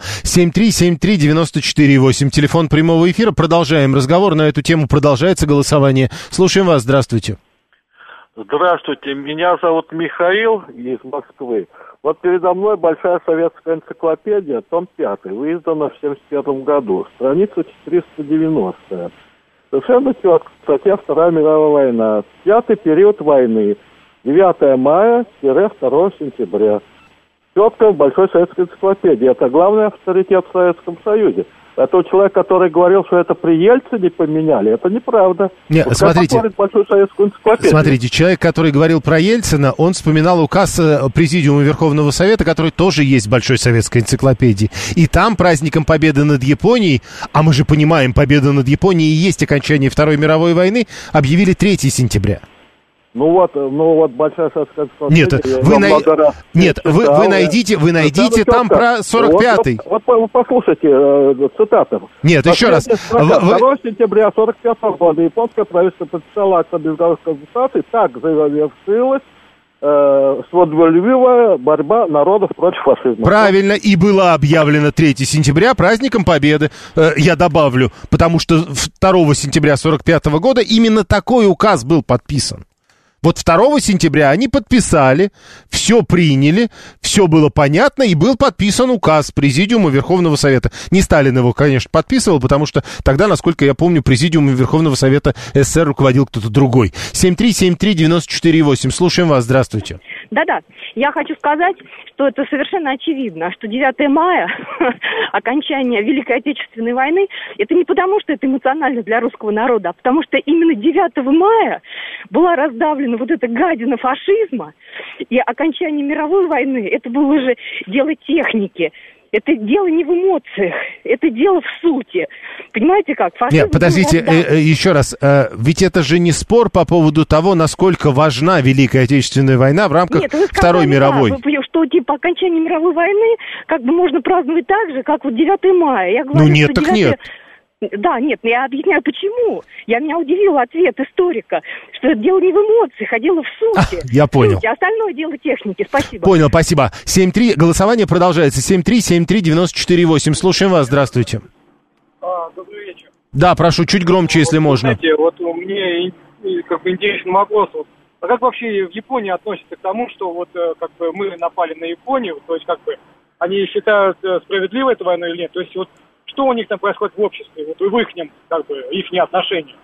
7373948, телефон прямого эфира. Продолжаем разговор на эту тему, продолжается голосование. Слушаем вас, здравствуйте. Здравствуйте, меня зовут Михаил из Москвы. Вот передо мной большая советская энциклопедия, том 5, издана в 1971 году, страница 490. Совершенно четко, статья «Вторая мировая война». 5-й период войны, 9 мая-2 сентября. Четко в большой советской энциклопедии. Это главный авторитет в Советском Союзе. Это человек, который говорил, что это при Ельцине поменяли, это неправда. Нет, вот смотрите, большую советскую энциклопедию. Смотрите, человек, который говорил про Ельцина, он вспоминал указ Президиума Верховного Совета, который тоже есть в большой советской энциклопедии. И там праздником Победы над Японией, а мы же понимаем, победа над Японией и есть окончание Второй мировой войны, объявили 3 сентября. Ну вот большая советская энциклопедия. Нет, вы найдите там про 45-й. Вот послушайте цитаты. Нет, еще раз. 2 сентября 45 года японское правительство подписало акт о безусловной консультации. Так завершилась свободолюбивая борьба народов против фашизма. Правильно, и было объявлено 3 сентября праздником Победы, я добавлю, потому что 2 сентября 45 года именно такой указ был подписан. Вот 2 сентября они подписали, все приняли, все было понятно, и был подписан указ Президиума Верховного Совета. Не Сталин его, конечно, подписывал, потому что тогда, насколько я помню, Президиумом Верховного Совета СССР руководил кто-то другой. 7373948, слушаем вас, здравствуйте. Да-да, я хочу сказать, что это совершенно очевидно, что 9 мая, окончание Великой Отечественной войны, это не потому, что это эмоционально для русского народа, а потому что именно 9 мая была раздавлена вот эта гадина фашизма, и окончание мировой войны, это было уже дело техники. Это дело не в эмоциях, это дело в сути. Понимаете как? Фашизм. Нет, подождите, еще раз. Ведь это же не спор по поводу того, насколько важна Великая Отечественная война в рамках Второй мировой. Да, что типа окончание мировой войны как бы можно праздновать так же, как вот 9 мая. Я говорю, ну нет, так 9... нет. Да, нет, я объясняю, почему. Меня удивил ответ историка, что это дело не в эмоциях, а дело в сути. Я понял. Сути, остальное дело техники. Спасибо. Понял, спасибо. 7-3, голосование продолжается. 7373948. Слушаем вас, здравствуйте. Добрый вечер. Да, прошу, чуть громче, если можно. Знаете, вот мне как бы интересен вопрос. А как вообще в Японии относятся к тому, что вот как бы мы напали на Японию, то есть как бы они считают справедливой эту войну или нет? То есть вот что у них там происходит в обществе, вот в ихнем, как бы, ихние отношения?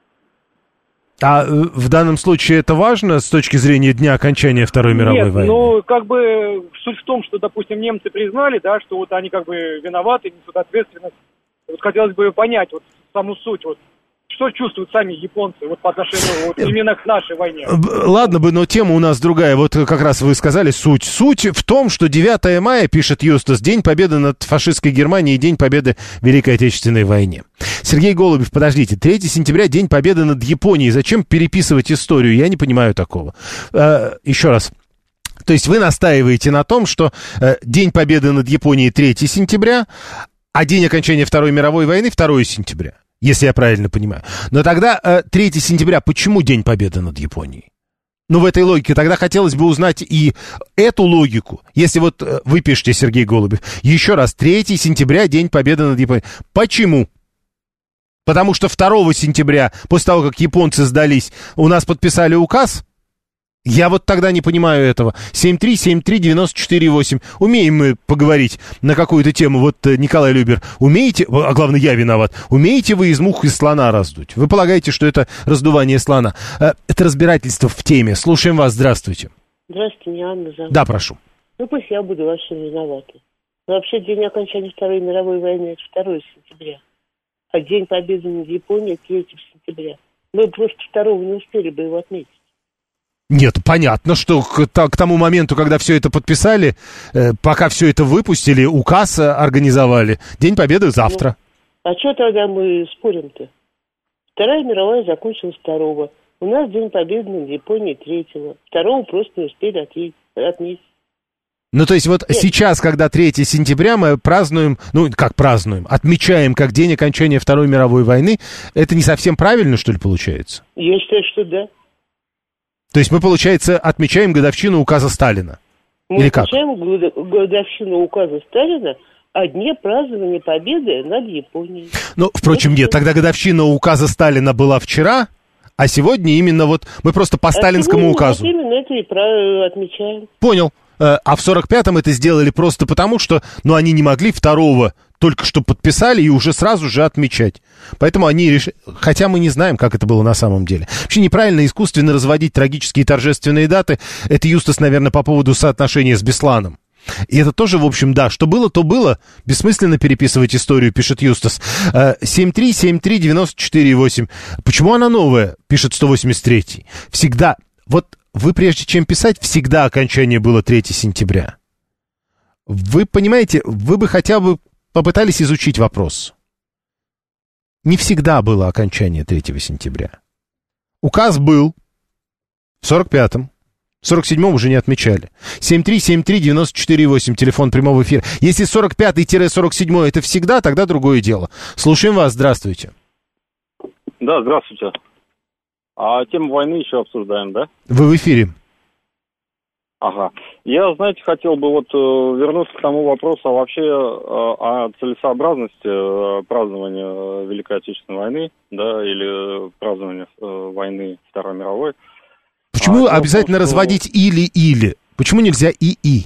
А в данном случае это важно с точки зрения дня окончания Второй мировой войны? Ну, как бы суть в том, что, допустим, немцы признали, да, что вот они как бы виноваты, несут ответственность. Вот хотелось бы понять вот саму суть, вот что чувствуют сами японцы вот по отношению вот именно к нашей войне? Ладно бы, но тема у нас другая. Вот как раз вы сказали суть. Суть в том, что 9 мая, пишет Юстас, День Победы над фашистской Германией и День Победы в Великой Отечественной войне. Сергей Голубев, подождите, 3 сентября День Победы над Японией. Зачем переписывать историю? Я не понимаю такого. Еще раз. То есть вы настаиваете на том, что День Победы над Японией 3 сентября, а день окончания Второй мировой войны 2 сентября. Если я правильно понимаю. Но тогда 3 сентября, почему День Победы над Японией? Ну, в этой логике тогда хотелось бы узнать и эту логику. Если вот вы пишете, Сергей Голубев, еще раз, 3 сентября, День Победы над Японией. Почему? Потому что 2 сентября, после того, как японцы сдались, у нас подписали указ? Я вот тогда не понимаю этого. 7373948. Умеем мы поговорить на какую-то тему. Вот Николай Любер, умеете, а главное я виноват, умеете вы из мух из слона раздуть? Вы полагаете, что это раздувание слона? Это разбирательство в теме. Слушаем вас, здравствуйте. Здравствуйте, меня Анна зовут. Да, прошу. Ну пусть я буду вообще виновата. Но вообще день окончания Второй мировой войны это 2 сентября. А День Победы над Японией 3 сентября. Мы просто 2 не успели бы его отметить. Нет, понятно, что к тому моменту, когда все это подписали, пока все это выпустили, указ организовали. День Победы завтра. Ну, а что тогда мы спорим-то? Вторая мировая закончилась 2-го. У нас День Победы над Японией 3-го. 2-го просто не успели отметить. Ну, то есть вот сейчас, когда 3 сентября, мы празднуем, ну, как празднуем, отмечаем как день окончания Второй мировой войны, это не совсем правильно, что ли, получается? Я считаю, что да. То есть мы, получается, отмечаем годовщину указа Сталина? Мы Или как? отмечаем годовщину указа Сталина о дне празднования победы над Японией. Ну, впрочем, нет, тогда годовщина указа Сталина была вчера, а сегодня именно вот мы просто по сталинскому указу. Вот именно это и отмечаем. Понял. А в 45-м это сделали просто потому, что, ну, они не могли второго только что подписали и уже сразу же отмечать. Поэтому они решили, хотя мы не знаем, как это было на самом деле. Вообще неправильно искусственно разводить трагические торжественные даты. Это, Юстас, наверное, по поводу соотношения с Бесланом. И это тоже, в общем, да, что было, то было. Бессмысленно переписывать историю, пишет Юстас. 7373948. Почему она новая, пишет 183. Всегда, вот вы прежде чем писать, всегда окончание было 3 сентября. Вы понимаете, вы бы хотя бы попытались изучить вопрос. Не всегда было окончание 3 сентября. Указ был в 45-м. В 47-м уже не отмечали. 7373948, телефон прямого эфира. Если 45-47 это всегда, тогда другое дело. Слушаем вас, здравствуйте. Да, здравствуйте. А тему войны еще обсуждаем, да? Вы в эфире. Ага. Я, знаете, хотел бы вот вернуться к тому вопросу вообще о целесообразности празднования Великой Отечественной войны, да, или празднования войны Второй мировой. Почему обязательно разводить или-или? Почему нельзя и-и?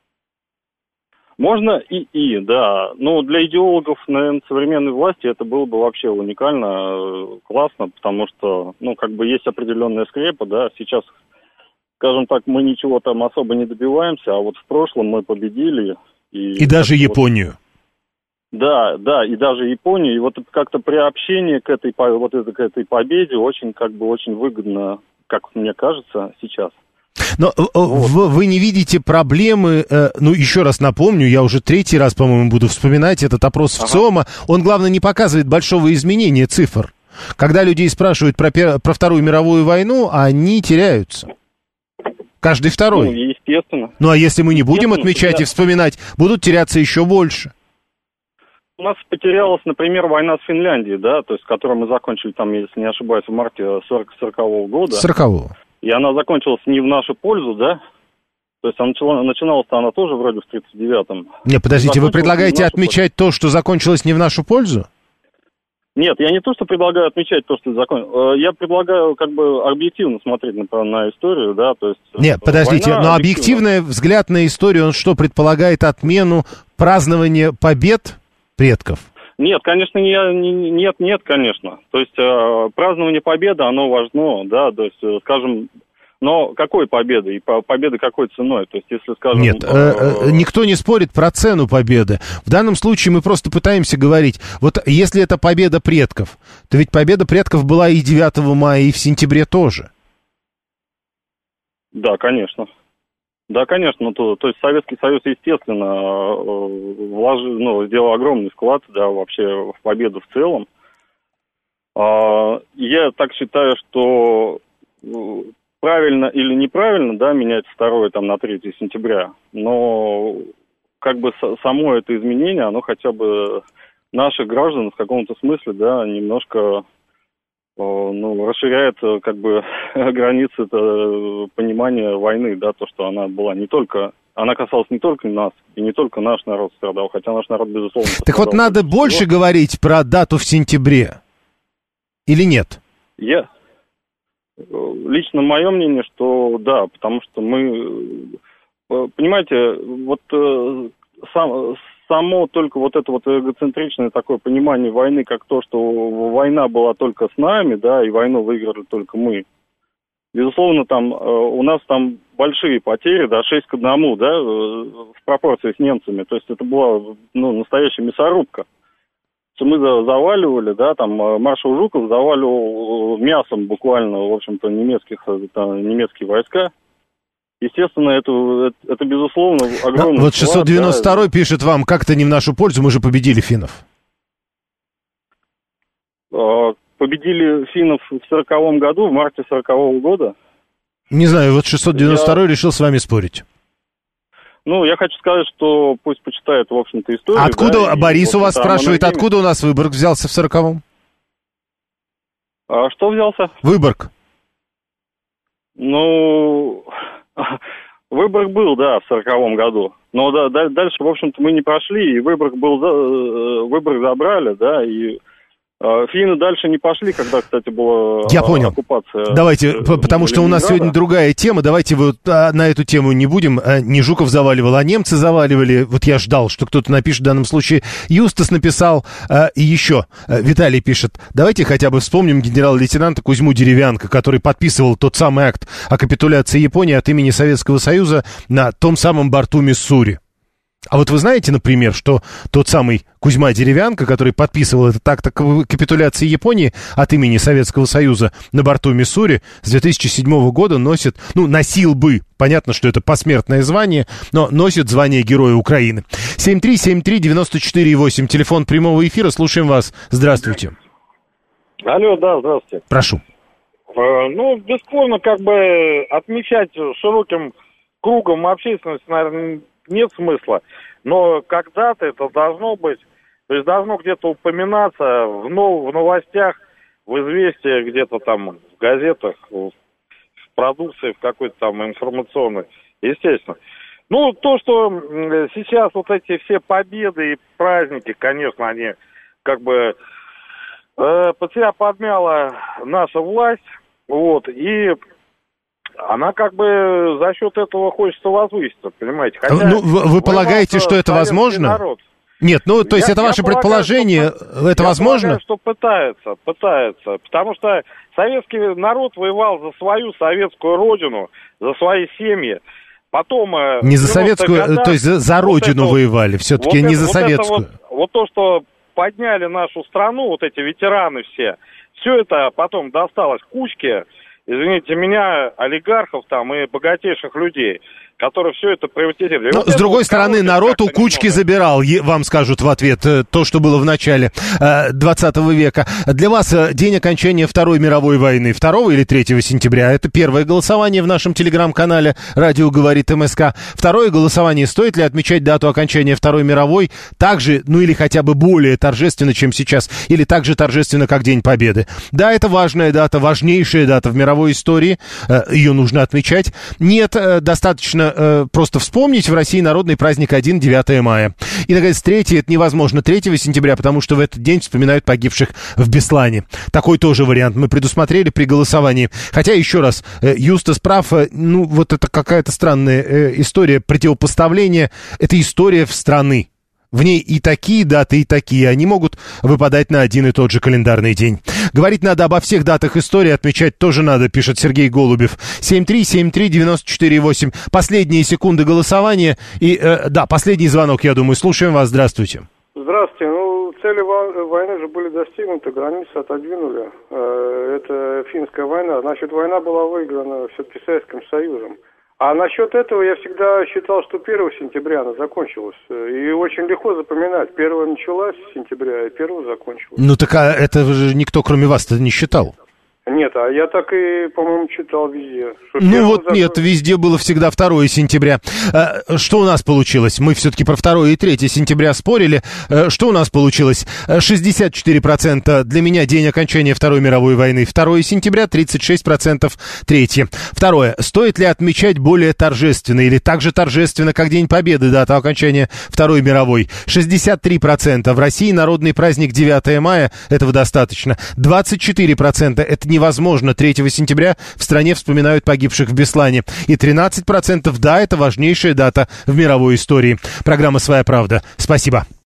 Можно и, да. Но для идеологов, наверное, современной власти это было бы вообще уникально, классно, потому что, ну, как бы есть определенная скрепа, да, сейчас, скажем так, мы ничего там особо не добиваемся, а вот в прошлом мы победили. И даже Японию. Да, и даже Японию. И вот как-то приобщение к этой победе очень, как бы, очень выгодно, как мне кажется, сейчас. Но вы не видите проблемы, ну, еще раз напомню, я уже 3-й раз, по-моему, буду вспоминать этот опрос в ЦИОМа, он, главное, не показывает большого изменения цифр. Когда людей спрашивают про Вторую мировую войну, они теряются. Каждый второй. Ну, естественно. Ну, а если мы не будем отмечать и вспоминать, будут теряться еще больше. У нас потерялась, например, война с Финляндией, да, то есть, которую мы закончили, там, если не ошибаюсь, в марте 40-го года. 40-го. И она закончилась не в нашу пользу, да? То есть начиналась-то она тоже вроде в 39-м. Не, подождите, вы предлагаете отмечать то, что закончилось не в нашу пользу? Нет, я не то, что предлагаю отмечать то, что закончилось. Я предлагаю как бы объективно смотреть на историю, да, то есть... Нет, подождите, но объективный взгляд на историю, он что, предполагает отмену празднования побед предков? Нет, конечно, нет, конечно. То есть празднование победы, оно важно, да, то есть, скажем, но какой победы и победы какой ценой? То есть, если, скажем... Нет, никто не спорит про цену победы. В данном случае мы просто пытаемся говорить, вот если это победа предков, то ведь победа предков была и 9 мая, и в сентябре тоже. Да, конечно. Да, конечно, то есть Советский Союз, естественно, сделал огромный вклад, да, вообще в победу в целом. Я так считаю, что правильно или неправильно, да, менять 2 там, на 3 сентября, но как бы само это изменение, оно хотя бы наших граждан в каком-то смысле, да, немножко... расширяет как бы границы понимания войны, да, то, что она была не только, она касалась не только нас, и не только наш народ страдал, хотя наш народ, безусловно, Так пострадал. вот, надо больше говорить про дату в сентябре, или нет? Лично мое мнение, что да, потому что мы, понимаете, вот само только вот это вот эгоцентричное такое понимание войны, как то, что война была только с нами, да, и войну выиграли только мы. Безусловно, там у нас там большие потери, да, 6-1, да, в пропорции с немцами. То есть это была, настоящая мясорубка. Мы заваливали, да, там маршал Жуков заваливал мясом буквально, в общем-то, немецкие войска. Естественно, это безусловно, огромный... Вот 692-й пишет вам, как-то не в нашу пользу, мы же победили финнов. Победили финнов в 40-м году, в марте 40-го года. Не знаю, вот 692-й решил с вами спорить. Ну, я хочу сказать, что пусть почитают, в общем-то, историю. Откуда, да, Борис и, у вас спрашивает, откуда у нас Выборг взялся в 40-м? А что взялся? Выборг. Ну, Выборг был, да, в 40-м году. Но да, дальше, в общем-то, мы не прошли, и Выборг забрали, да, и финны дальше не пошли, когда, кстати, была оккупация. Давайте, потому что у нас сегодня другая тема, давайте вот на эту тему не будем. Не Жуков заваливал, а немцы заваливали. Вот я ждал, что кто-то напишет в данном случае. Юстас написал, и еще Виталий пишет, давайте хотя бы вспомним генерал-лейтенанта Кузьму Деревянко, который подписывал тот самый акт о капитуляции Японии от имени Советского Союза на том самом борту Миссури. А вот вы знаете, например, что тот самый Кузьма Деревянко, который подписывал этот акт о капитуляции Японии от имени Советского Союза на борту Миссури, с 2007 года носит, носил бы, понятно, что это посмертное звание, но носит звание Героя Украины. 7373948, телефон прямого эфира, слушаем вас. Здравствуйте. Алло, да, здравствуйте. Прошу. Бесспорно, отмечать широким кругом общественности, наверное, нет смысла, но когда-то это должно быть, то есть должно где-то упоминаться в новостях, в известиях, где-то там в газетах, в продукции, в какой-то там информационной, естественно. То, что сейчас вот эти все победы и праздники, конечно, они под себя подмяла наша власть, и она за счет этого хочется возвыситься, понимаете? Хотя вы полагаете, что это возможно? Народ. Нет, то есть это ваше предположение, это возможно? Я полагаю, что пытаются, потому что советский народ воевал за свою советскую родину, за свои семьи. Потом... Не за советскую, то есть за родину воевали, все-таки не за советскую. Вот то, что подняли нашу страну, эти ветераны все это потом досталось кучке, извините меня, олигархов и богатейших людей, которые все это приватизировали. С другой стороны, народ у кучки забирал, вам скажут в ответ, то, что было в начале 20 века. Для вас день окончания Второй мировой войны 2 или 3 сентября, это первое голосование в нашем телеграм-канале «Радио говорит МСК». Второе голосование, стоит ли отмечать дату окончания Второй мировой так же, или хотя бы более торжественно, чем сейчас, или так же торжественно, как День Победы. Да, это важная дата, важнейшая дата в мировой истории, ее нужно отмечать. Нет, достаточно просто вспомнить, в России народный праздник 9 мая. И, наконец, 3 это невозможно, 3 сентября, потому что в этот день вспоминают погибших в Беслане. Такой тоже вариант мы предусмотрели при голосовании. Хотя, еще раз, Юстас прав, это какая-то странная история противопоставления. Это история страны. В ней и такие даты, и такие. Они могут выпадать на один и тот же календарный день. Говорить надо обо всех датах истории, отмечать тоже надо, пишет Сергей Голубев. 7373948. Последние секунды голосования. И, последний звонок, я думаю. Слушаем вас. Здравствуйте. Здравствуйте. Цели войны же были достигнуты, границы отодвинули. Это финская война. Значит, война была выиграна все-таки Советским Союзом. А насчет этого я всегда считал, что 1 сентября она закончилась. И очень легко запоминать. 1 началась с сентября, и 1 закончилась. Это же никто, кроме вас-то, не считал. Нет, а я так и, по-моему, читал везде. Нет, везде было всегда 2 сентября. Что у нас получилось? Мы все-таки про 2 и 3 сентября спорили. Что у нас получилось? 64% для меня день окончания Второй мировой войны 2 сентября, 36% 3. Второе. Стоит ли отмечать более торжественно или так же торжественно, как День Победы, дата окончания Второй мировой? 63%. В России народный праздник 9 мая, этого достаточно. 24% это невозможно. 3 сентября в стране вспоминают погибших в Беслане. И 13% да, это важнейшая дата в мировой истории. Программа «Своя правда». Спасибо.